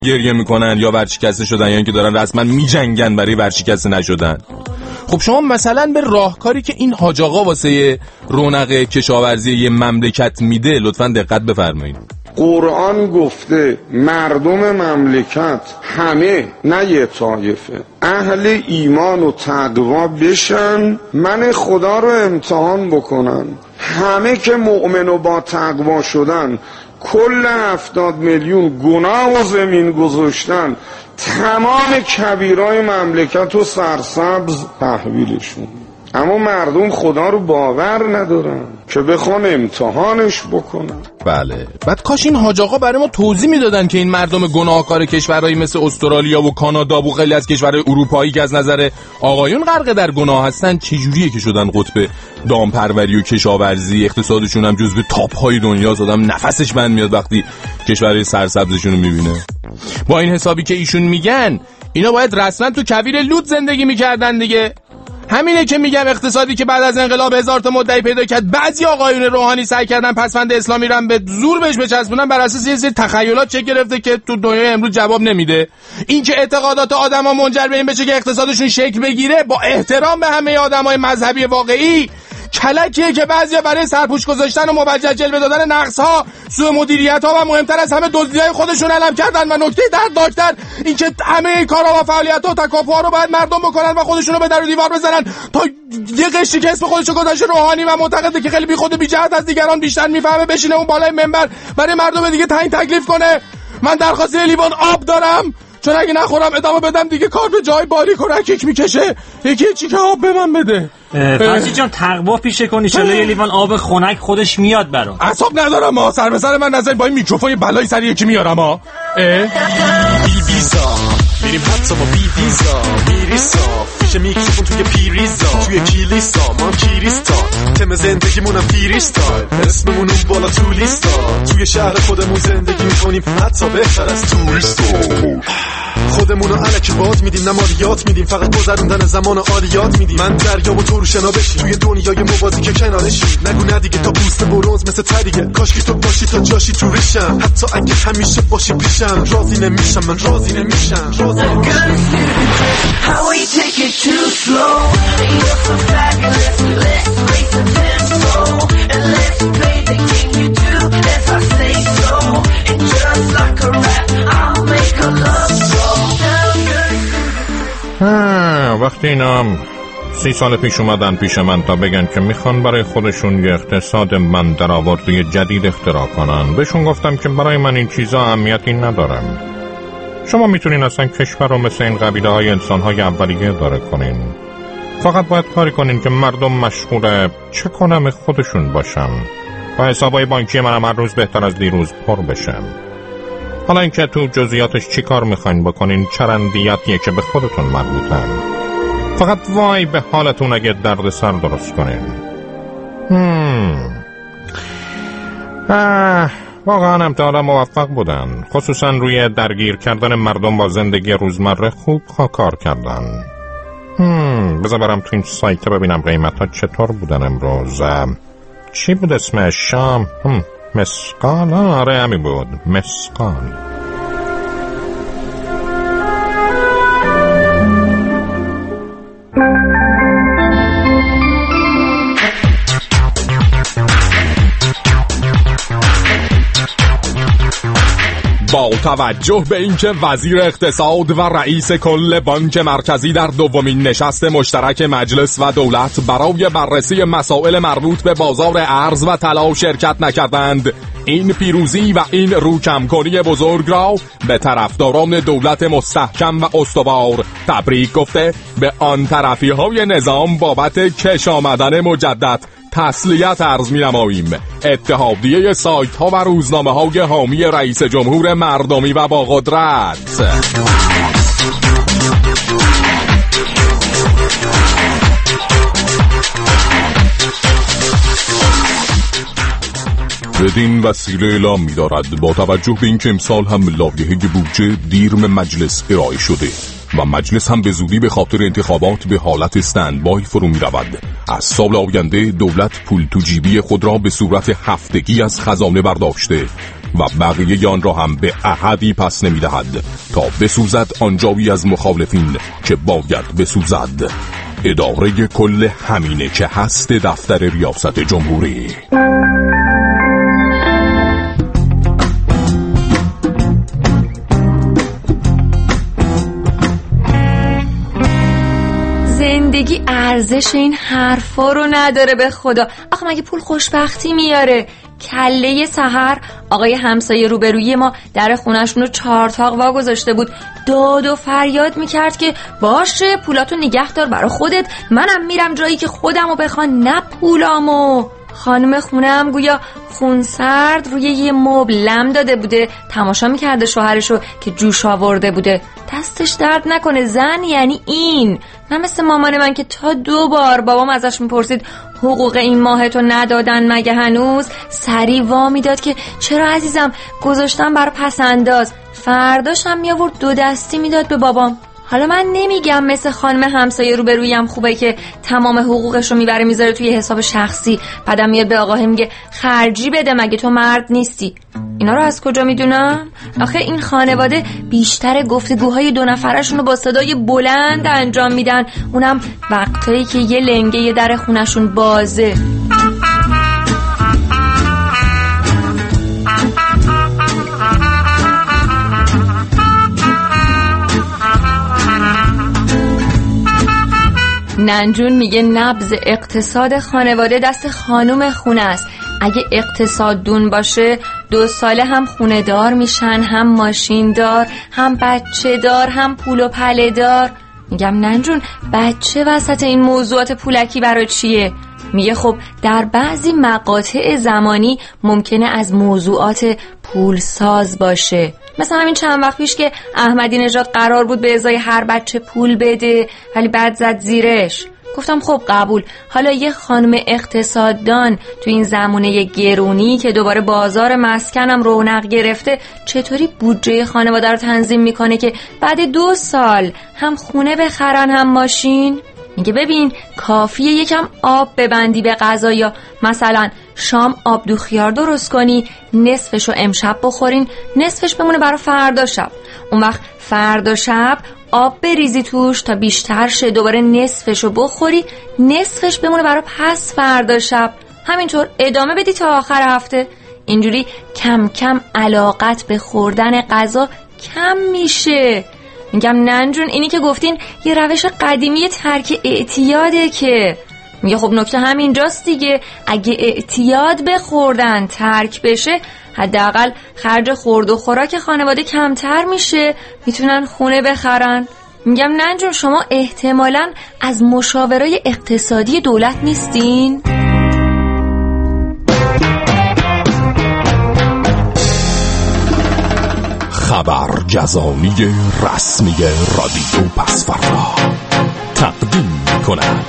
گریه میکنن یا ورشکسته شدن یا اینکه دارن رسما میجنگن برای ورشکسته نشدن. خب شما مثلا به راهکاری که این حاج آقا واسه رونق کشاورزی یه مملکت میده لطفاً دقت بفرمایید. قرآن گفته مردم مملکت همه، نه یه طایفه، اهل ایمان و تقوا بشن، من خدا رو امتحان بکنن. همه که مؤمن و با تقوا شدن، کل 70 میلیون گناه و زمین گذاشتن، تمام کبیرای مملکت و سرسبز تحویلشون. اما مردم خدا رو باور ندارن که بخوان امتحانش بکنن. بله، بعد کاش این حاج آقا برای ما توضیح میدادن که این مردم گناهکار کشورهایی مثل استرالیا و کانادا و خیلی از کشورهای اروپایی که از نظر آقایون غرق در گناه هستن چجوریه که شدن قطب دامپروری و کشاورزی، اقتصادشون هم جزو تاپ‌های دنیاست. آدم نفسش بند میاد وقتی کشورهای سرسبزشون رو میبینه. با این حسابی که ایشون میگن اینا باید رسما تو کویر لوط زندگی میکردن دیگه. همینه که میگم اقتصادی که بعد از انقلاب هزار تا مدعی پیدا کرد، بعضی آقایون روحانی سعی کردن پسوند اسلامی رو به زور بهش بچسبونن، بر اساس یه سری تخیلات چه گرفته که تو دنیای امروز جواب نمیده. این که اعتقادات آدما منجر به این بشه که اقتصادشون شکل بگیره، با احترام به همه آدمای مذهبی واقعی، کلکیه که بعضیا برای سرپوش گذاشتن و موجه جلوه دادن نقص‌ها، سوء مدیریت‌ها و مهمتر از همه دزدی‌های خودشون علم کردن. و نکته دردناک‌تر این که همه کارها و فعالیت‌ها و تکاپوها رو باید مردم بکنن و خودشون رو به در و دیوار بزنن تا یه قشری که اسم خودشو گذاشته روحانی و معتقده که خیلی بیخود و بی‌جهت از دیگران بیشتر میفهمه بشینه اون بالای منبر برای مردم دیگه تعیین تکلیف کنه. من درخواست لیوان آب دارم، چون اگه نخورم ادامه بدم دیگه کار به جای باریک و رکیک میکشه. یکی چیکه آب به من بده. فرشید جان تقوا پیشه کنی، چلو یه لیوان آب خنک خودش میاد برام. اعصاب ندارم ها، سر به سر من نزنید با این میکروفون یه بلایی سر یکی میارم ها. بی ویزا میریم حتی ما بی ویزا میری صاف میشه میکروفون توی پیریزا توی کلیسا ما کریستان تم زندگیمونم فریستایل اسممون اون بالا تو لیستا توی شهر خودمون زندگی میکنیم حتی بهتر از توریستا خودمونو الکی باد میدیم نمالیات میدیم فقط گذروندن زمان عالیات میدیم من دریا و تو رو شنا بشی توی دنیای موازی که کنارشی نگو نه دیگه تا پوست برنز مثل تریگه کاشکی تو باشی تا جاشی تو ریشم حتی اگه همیشه باشی پیشم راضی نمیشم من راضی نمیشم How we take it too slow. You're so fabulous. Let's raise the tempo and let's play the game you do as I say so. And just like a rap, I'll make a love song. وقتی اینا 30 سال پیش اومدن پیش من تا بگن که میخوان برای خودشون یه اقتصاد من درآورده جدید اختراع کنن، بهشون گفتم که برای من این چیزا اهمیتی ندارم. شما میتونین اصلا کشور رو مثل این قبیله های انسان های اولیه داره کنین، فقط باید کاری کنین که مردم مشغول چه کنم خودشون باشن و حسابای بانکی منم هر روز بهتر از دیروز پر بشم. حالا اینکه تو جزئیاتش چی کار میخواین بکنین چرندیاتیه که به خودتون مربوطن. فقط وای به حالتون اگه درد سر درست کنین. واقعا امتحالا موفق بودن، خصوصا روی درگیر کردن مردم با زندگی روزمره خوب کار کردن. بذار برم تو این سایت ببینم قیمت ها چطور بودن امروز. چی بود اسمش؟ شام مسقال. آره همین بود، مسقال. با توجه به اینکه وزیر اقتصاد و رئیس کل بانک مرکزی در دومین نشست مشترک مجلس و دولت برای بررسی مسائل مربوط به بازار ارز و طلا شرکت نکردند، این پیروزی و این روکمکنی بزرگ را به طرفداران دولت مستحکم و استوار تبریک گفته به آن طرفی های نظام بابت کش آمدن مجدد تسلیت عرض می‌نماییم. اتحادیه سایت ها و روزنامه های حامی رئیس جمهور مردمی و با قدرت. بدین وسیله اعلام می‌دارد با توجه به اینکه امسال هم لایحه بودجه دیر به مجلس ارائه شده و مجلس هم به زودی به خاطر انتخابات به حالت استندبای فرو می‌رود، از سال آینده دولت پول تو جیبی خود را به صورت هفتگی از خزانه برداشته و بقیه آن را هم به احدی پس نمی‌دهد تا بسوزد آنجایی از مخالفین که باید بسوزد. اداره کل همینه که هست دفتر ریاست جمهوری. زندگی ارزش این حرفا رو نداره به خدا. آخه مگه پول خوشبختی میاره؟ کله سحر آقای همسایه روبروی ما در خونه‌شون رو 4 تاق وا گذاشته بود، داد و فریاد میکرد که باشه پولاتو نگه دار برا خودت، منم میرم جایی که خودمو بخوان، نه پولامو. خانم خونه‌ام گویا خونسرد روی یه مبل لم داده بوده، تماشا میکرده شوهرشو که جوش آورده بوده. دستش درد نکنه، زن یعنی این، نه مثل مامان من که تا 2 بار بابام ازش میپرسید حقوق این ماهتو ندادن مگه هنوز، سری وا میداد که چرا عزیزم گذاشتم برای پسنداز، فرداش هم میآورد 2 دستی میداد به بابام. حالا من نمیگم مثل خانم همسایه روبرویم خوبه که تمام حقوقشو میبره میذاره توی حساب شخصی، بعدم میاد به آقاه میگه خرجی بده مگه تو مرد نیستی. اینا رو از کجا میدونم؟ آخه این خانواده بیشتر گفتگوهای 2 نفرشون رو با صدای بلند انجام میدن، اونم وقتایی که یه لنگه در خونشون بازه. ننجون میگه نبض اقتصاد خانواده دست خانوم خونه است. اگه اقتصاد دون باشه 2 ساله هم خونه دار میشن، هم ماشین دار، هم بچه دار، هم پول و پله دار. میگم ننجون بچه وسط این موضوعات پولکی برای چیه؟ میگه خب در بعضی مقاطع زمانی ممکنه از موضوعات پول ساز باشه، مثلا همین چند وقت پیش که احمدی نژاد قرار بود به ازای هر بچه پول بده ولی بعد زد زیرش. گفتم خب قبول، حالا یه خانم اقتصاددان تو این زمونه گرونی که دوباره بازار مسکنم رونق گرفته چطوری بودجه خانواده رو تنظیم میکنه که بعد 2 سال هم خونه بخرن هم ماشین؟ میگه ببین کافیه یکم آب ببندی به غذا، یا مثلا شام آبدو خیار درست کنی، نصفشو امشب بخورین، نصفش بمونه برای فردا شب، اون وقت فردا شب آب بریزی توش تا بیشتر شه، دوباره نصفشو بخوری، نصفش بمونه برای پس فردا شب، همینطور ادامه بدی تا آخر هفته. اینجوری کم کم علاقت به خوردن غذا کم میشه. میگم ننجون اینی که گفتین یه روش قدیمی ترک اعتیاده که. میگه خب نکته همینجاست دیگه، اگه اعتیاد به خوردن ترک بشه حداقل خرج خورد و خوراک خانواده کمتر میشه، میتونن خونه بخرن. میگم ننجون شما احتمالاً از مشاورای اقتصادی دولت نیستین؟ خبر جزانی رسمی رادیو پسفردا تقدیم می‌کند.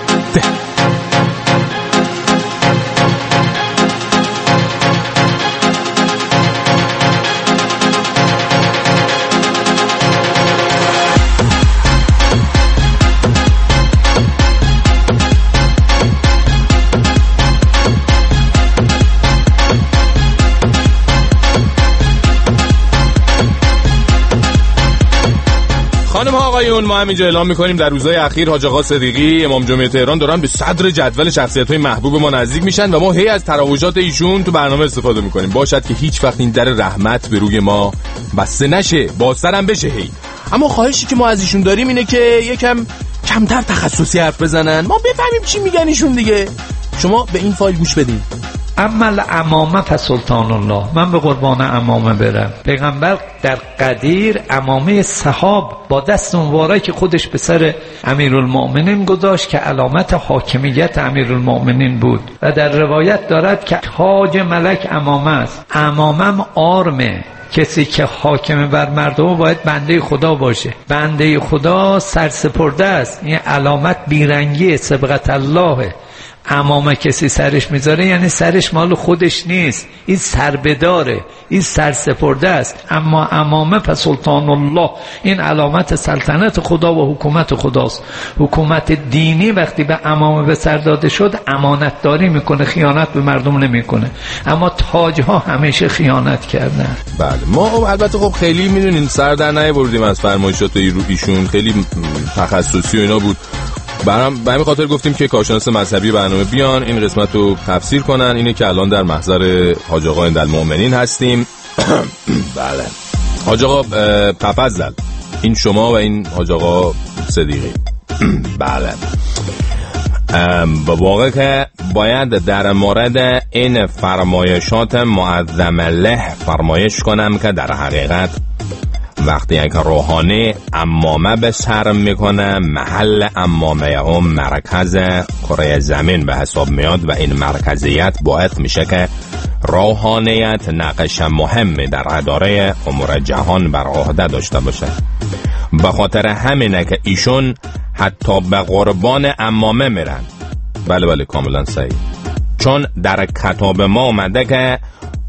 خانم ها آقایون، ما همینجا اعلام میکنیم در روزهای اخیر حاج آقا صدیقی امام جمعه تهران دارن به صدر جدول شخصیت‌های محبوب ما نزدیک میشن و ما هی از تراوشات ایشون تو برنامه استفاده میکنیم. باشد که هیچ وقت این در رحمت به روی ما بسته نشه، بازترم بشه هی. اما خواهشی که ما از ایشون داریم اینه که یکم کمتر تخصصی حرف بزنن، ما بفهمیم چی میگن ایشون دیگه. شما به این فایل گوش بدین. عمل امامه فسلطان الله، من به قربان امامه برم. پیغمبر در قدیر امامه صحاب با دست مبارک که خودش به سر امیرالمؤمنین گذاشت که علامت حاکمیت امیرالمؤمنین بود و در روایت دارد که تاج ملک امامه است. امامم آرمه، کسی که حاکم بر مردم باید بنده خدا باشه، بنده خدا سرسپرده است، این علامت بیرنگی سبقت الله. عمامه کسی سرش میذاره یعنی سرش مال خودش نیست، این سربداره، این سرسپرده است. اما عمامه پس سلطان الله، این علامت سلطنت خدا و حکومت خداست. حکومت دینی وقتی به عمامه به سر داده شد امانت داری میکنه، خیانت به مردم نمیکنه. اما تاج ها همیشه خیانت کردن. بله ما البته خب خیلی میدونین سر در نیاوردیم از فرمایشات ایشون، خیلی تخصصی و اینا بود. به همین خاطر گفتیم که کارشناس مذهبی برنامه بیان این قسمت رو تفسیر کنن. اینه که الان در محضر حاج آقا عندالمؤمنین هستیم. بله حاج آقا تفضل، این شما و این حاج آقا صدیقی. بله به واقع که باید در مورد این فرمایشات معظم له فرمایش کنم که در حقیقت وقتی یک روحانی عمامه به سر میکنه، محل عمامه هم مرکز کره زمین به حساب میاد و این مرکزیت باعث میشه که روحانیت نقش مهمی در اداره امور جهان بر عهده داشته باشه. به خاطر همینه که ایشون حتی به قربان عمامه میرن. بله کاملا صحیح، چون در کتاب ما اومده که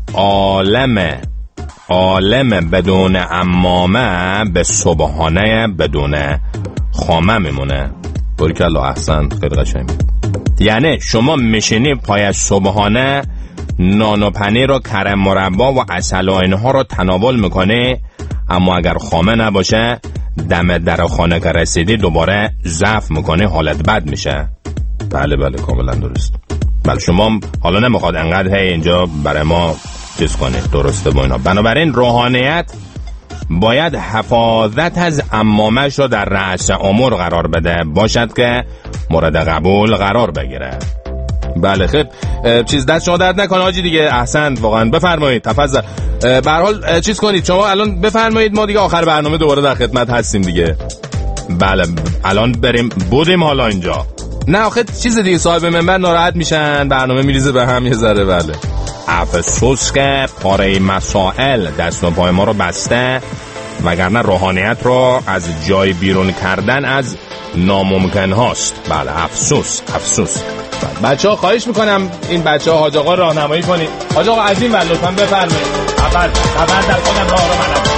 عالم بدون عمامه به صبحانه بدون خامه میمونه. بارک الله، احسن، خیلی قشنگ. یعنی شما میشینی پای صبحانه نان و پنیر و کرم مربا و عسل و اینها رو تناول میکنه، اما اگر خامه نباشه دم در خانه که رسیدی دوباره ضعف میکنه، حالت بد میشه. بله کاملا درست. بله شما حالا نمیخواد انقدر اینجا برای ما چیز کنید، درسته با اینا. بنابراین روحانیت باید حفاظت از عمامش رو در رأس امور قرار بده، باشد که مورد قبول قرار بگیره. بله خب چیز دست شما درد نکنه حاجی دیگه، احسنت واقعا. بفرمایید تفضل. به هر حال چیز کنید شما الان، بفرمایید، ما دیگه آخر برنامه دوباره در خدمت هستیم دیگه. بله الان بریم بودیم حالا اینجا. نه آخه چیز دیگه صاحب منبر ناراحت میشن، برنامه میریزه به هم یه ذره. بله افسوس که پاره مسائل دست و پای ما رو بسته، وگرنه روحانیت رو از جای بیرون کردن از ناممکن هاست. بله افسوس. بچه ها خواهش میکنم این بچه ها حاج آقا راهنمایی کنید. حاج آقا از این ور لطفا بفرمایید. خبر در خودم راه رو منم.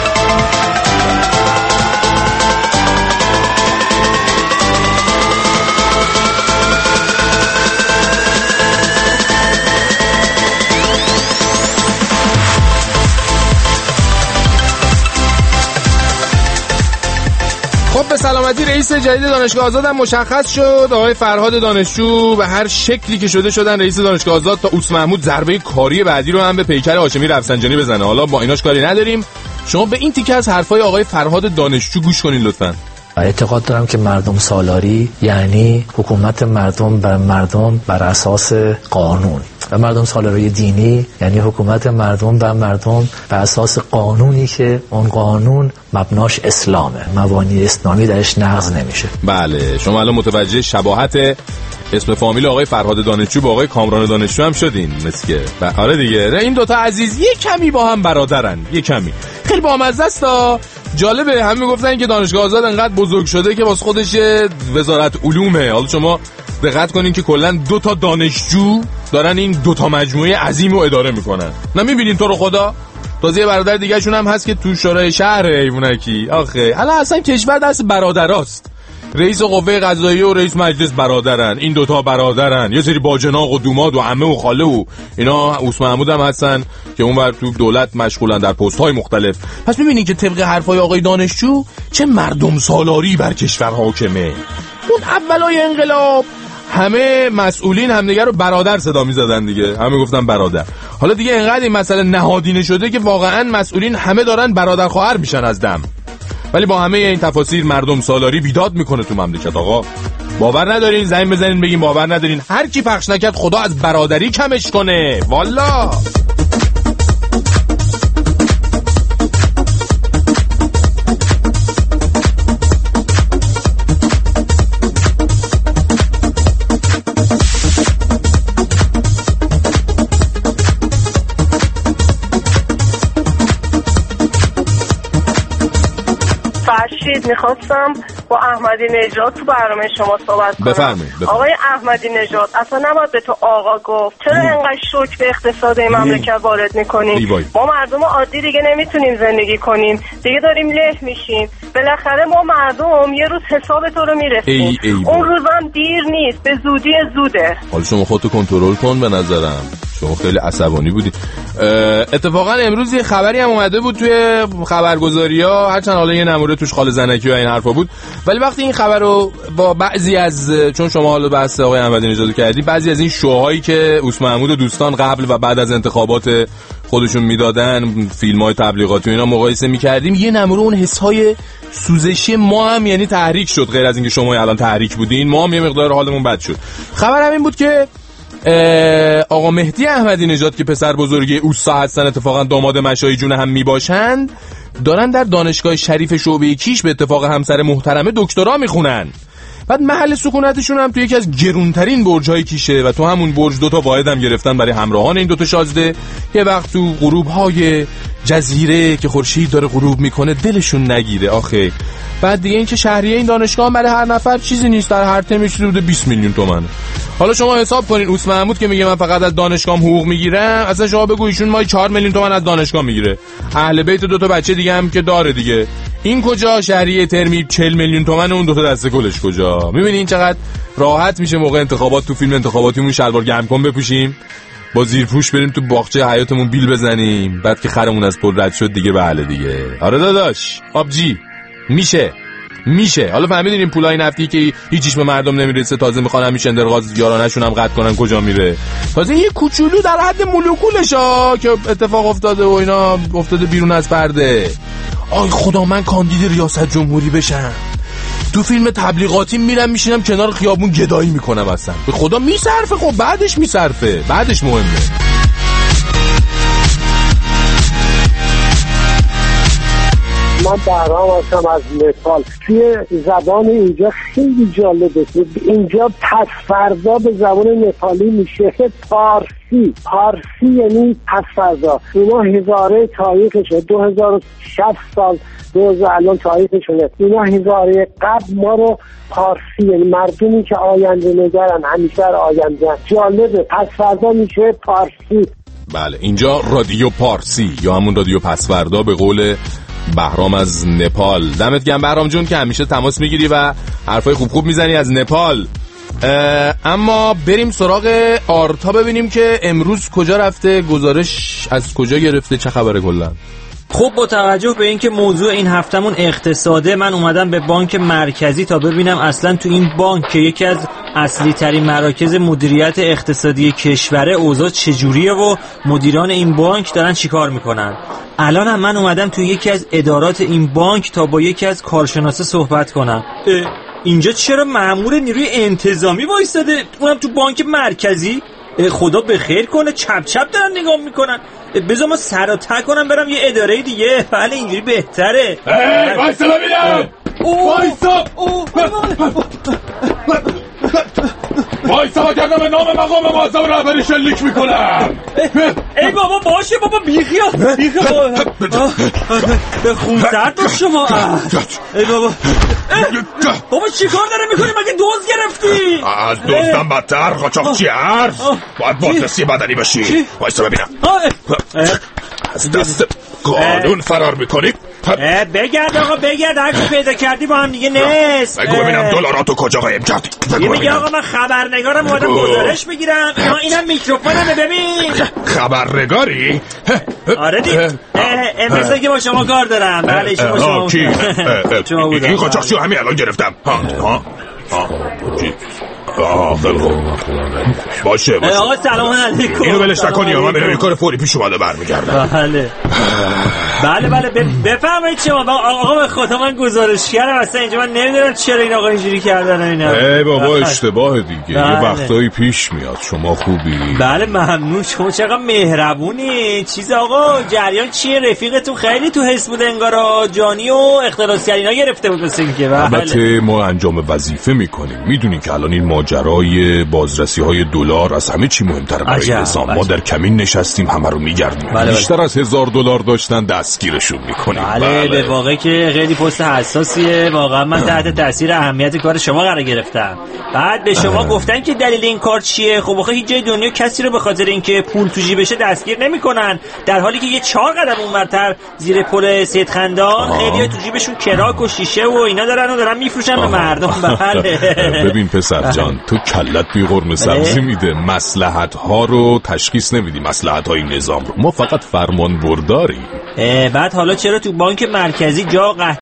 خب به سلامتی رئیس جدید دانشگاه آزاد هم مشخص شد. آقای فرهاد دانشجو به هر شکلی که شدن رئیس دانشگاه آزاد تا اوس محمود ضربه کاری بعدی رو هم به پیکر هاشمی رفسنجانی بزنه. حالا با ایناش کاری نداریم. شما به این تیکه از حرفای آقای فرهاد دانشجو گوش کنین لطفاً. اعتقاد دارم که مردم سالاری یعنی حکومت مردم بر اساس قانون، و مردم سالاری دینی یعنی حکومت مردم بر اساس قانونی که اون قانون مبناش اسلامه، مبانی اسلامی درش نقض نمیشه. بله شما الان متوجه شباهت اسم فامیل آقای فرهاد دانشجو با آقای کامران دانشجو هم شدین مثل که. آره دیگه این دوتا عزیز یه کمی با هم برادرن، یه کمی. خیلی بامزه است. جالبه همه میگفتن که دانشگاه آزاد انقدر بزرگ شده که واسه خودش وزارت علومه. حالا شما دقت کنین که کلا دو تا دانشجو دارن این دو تا مجموعه عظیم رو اداره میکنن. نمیبینین تو رو خدا؟ تازه برادر دیگه شون هم هست که تو شورای شهر ایوونکی. آخه الان اصلا کشور دست برادراست. رئیس قوه قضاییه و رئیس مجلس برادرن، این دوتا برادرن، یه سری باجناق و دوماد و عمه و خاله و اینا. اوس محمود هم هستن که اونور تو دولت مشغولن در پست های مختلف. پس میبینین که طبق حرفای آقای دانشجو چه مردم سالاری بر کشور حاکمه. اون اولای انقلاب همه مسئولین همدیگه رو برادر صدا می‌زدن دیگه، همه گفتن برادر. حالا دیگه اینقدر این مسئله نهادینه شده که واقعا مسئولین همه دارن برادر خواهر میشن از دم. ولی با همه این تفاصیل مردم سالاری بیداد میکنه تو مملکت. آقا باور ندارین؟ زنگ بزنین بگین باور ندارین. هر کی پخش نکرد خدا از برادری کمش کنه والا. فرشید، میخواستم با احمدی نژاد تو برنامه شما صحبت کنم. بفرمایید. آقای احمدی نژاد، اصلا نباید به تو آقا گفت. چرا اینقدر شوک به اقتصاد این مملکت وارد میکنیم؟ ما مردم عادی دیگه نمیتونیم زندگی کنیم، دیگه داریم له میشیم. بالاخره ما مردم یه روز حساب تو رو میرسیم. اون روزم دیر نیست، به زودی زوده. حالا شما خودتو کنترل کن. به نظرم شما خیلی عصبانی بودی. اتفاقا امروز یه خبری هم اومده بود توی خبرگزاری‌ها، هرچند حالا یه نموره توش خال زنکی و این حرفا بود، ولی وقتی این خبر رو با بعضی از، چون شما حالا بحث آقای احمدی نژاد کردی، بعضی از این شوهایی که اوس محمود و دوستان قبل و بعد از انتخابات خودشون میدادن، فیلم‌های تبلیغاتی و اینا مقایسه می‌کردیم، یه نمره اون حسای سوزشی ما هم یعنی تحریک شد. غیر از اینکه شما الان تحریک بودین، ما هم یه مقدار حالمون بد شد. خبر همین بود که آقا مهدی احمدی نژاد که پسر بزرگی اوستا هستن، اتفاقا داماد مشایی جون هم میباشند، دارن در دانشگاه شریف شعبه کیش به اتفاق همسر محترمه دکترا میخونن. بعد محل سکونتشون هم تو یکی از گرونترین برج‌های کیشه و تو همون برج دوتا واحد هم گرفتن برای همراهان این دوتا شازده. یه وقت تو غروب‌های جزیره که خورشید داره غروب میکنه دلشون نگیره آخه. بعد دیگه این که شهریه این دانشگاه برای هر نفر چیزی نیست، در هر ترمش حدود 20 میلیون تومان. حالا شما حساب کنین اوس محمود که میگه من فقط از دانشگاهم حقوق میگیرم، اصلا شما بگو ایشون مای 4 میلیون تومان از دانشگاه میگیره. اهل بیت دوتا بچه دیگه هم که داره دیگه. این کجا؟ شهریه ترمی 40 میلیون تومان، اون دوتا دسته گلش کجا؟ میبینین چقدر راحت میشه موقع انتخابات تو فیلم انتخاباتیمون شلوار گرم کن بپوشیم، با زیرپوش بریم تو باغچه حیاتمون بیل بزنیم، بعد که خرمون از پل رد شد دیگه بله دیگه. آره داداش آبجی میشه. حالا فهمیدین این پولای نفتی که هیچیش به مردم نمیرسه، تازه میخوان همیشه اندرغاز یارانشون هم قطع کنن، کجا میره؟ تازه یه کوچولو در حد مولکولشا که اتفاق افتاده و اینا افتاده بیرون از پرده. آی خدا من کاندید ریاست جمهوری بشم، تو فیلم تبلیغاتی میرم میشینم کنار خیابون گدایی میکنم، اصلا به خدا میصرفه. خب بعدش میصرفه، بعدش مهمه. من بهرام هستم از نپال. توی زبان اینجا خیلی جالبه، اینجا پس فردا به زبان نپالی میشه پارسی یعنی پس فردا. اینا هزاره تاریخشه، 2060 سال 2000 الان تاریخشونه. اینا هزاره قبل ما رو پارسی یعنی مردمی که آینده نگرن، همیشه در آینده. جالبه، پس فردا میشه پارسی. بله اینجا رادیو پارسی یا همون رادیو پس فردا به قول بهرام از نپال. دمت گرم بهرام جون که همیشه تماس میگیری و حرفای خوب میزنی از نپال. اما بریم سراغ آرتا ببینیم که امروز کجا رفته، گزارش از کجا گرفته، چه خبره کلا. خب با توجه به اینکه موضوع این هفتمون اقتصاده، من اومدم به بانک مرکزی تا ببینم اصلا تو این بانک که یکی از اصلی ترین مراکز مدیریت اقتصادی کشوره اوضاع چجوریه و مدیران این بانک دارن چیکار میکنن. الان هم من اومدم تو یکی از ادارات این بانک تا با یکی از کارشناسا صحبت کنم. اینجا چرا مأمور نیروی انتظامی وایساده، اونم تو بانک مرکزی؟ خدا به خیر کنه، چپ چپ دارن نگاه میکنن. بذار ما سر و ته کنم برم یه اداره دیگه. بله اینجوری بهتره. وایسا ببینم. وایسا وگرنه به نام مقام معظم رهبری شلیک میکنم. ای بابا باشه بابا بیخیال به خونسرد باش شما. ای بابا بابا چی کار داره میکنی؟ مگه دوز گرفتی؟ از دوزدم بدتر قاچاقچی حرف. باید بازرسی بدنی بشی. وایسا ببینم از دست قانون فرار میکنی؟ بگرد آقا بگرد، هرچی پیدا کردی با هم دیگه نصف. بگو ببینم دلاراتو کجا قایم کردی. میگه آقا من خبرنگارم، اومدم گزارش بگیرم. اینم میکروفونمه ببین. خبرنگاری؟ آره دیگه مثل که با شما کار دارم. بله شما بودم. این قاچاقچی رو همین الان گرفتم. باشه آقا سلام علیکم. اینو بلش نکنی یا من برم یه کار فوری پیش اومده برمیگردم. بله بفرمایید شما. آقا به خدا من گزارش کردم، اصلا اینجا من نمیدونم چرا این آقا اینجوری کردن اینا. ای بابا اشتباه دیگه. یه وقتایی پیش میاد. شما خوبی؟ بله ممنون. شما چقدر مهربونی. چیز آقا جریان چیه؟ رفیقتون خیلی تو حس بود انگارا، جانی و اختلاسگرینا گرفته بود مثل اینکه. البته ما انجام وظیفه میکنیم، میدونی که الان این ماجرای بازرسی های دلار از همه چی مهمتر برای نظام. ما در کمین نشستیم همه رو میگردیم. بیشتر از $1000 داشتن دستگیرشون میکنیم. بله به واقع که خیلی پست حساسیه. واقعا من تحت تاثیر اهمیت کار شما قرار گرفتم. بعد به شما گفتن که دلیل این کار چیه؟ خب آخه هیچ جای دنیا کسی رو به خاطر اینکه پول تو جیبشه دستگیر نمیکنن، در حالی که یه 4 قدم اونورتر زیر پل سید خندان خیلی تو جیبشون کراک و شیشه و اینا دارن میفروشن به مردم. بله ببین پسر جان، تو کلت توی قرمه سبزی میده، مصلحت ها رو تشخیص نمیدی، مصلحت های نظام رو. ما فقط فرمان برداریم. بعد حالا چرا تو بانک مرکزی جا قحطی